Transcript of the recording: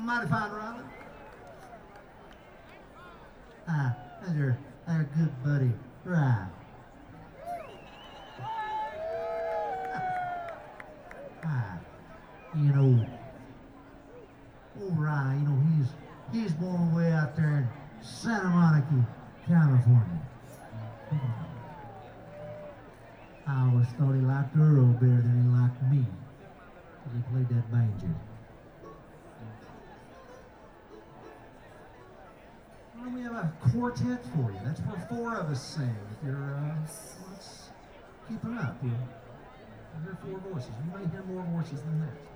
mighty fine, Riley. That's our good buddy, Rye. You know, old Rye, you know, he's born way out there in Santa Monica, California. I always thought he liked Earl better than he liked me, because he played that banjo. Well, we have a quartet for you. That's where four of us sing. If you're let's keeping up, we'll hear four voices. You may hear more voices than that.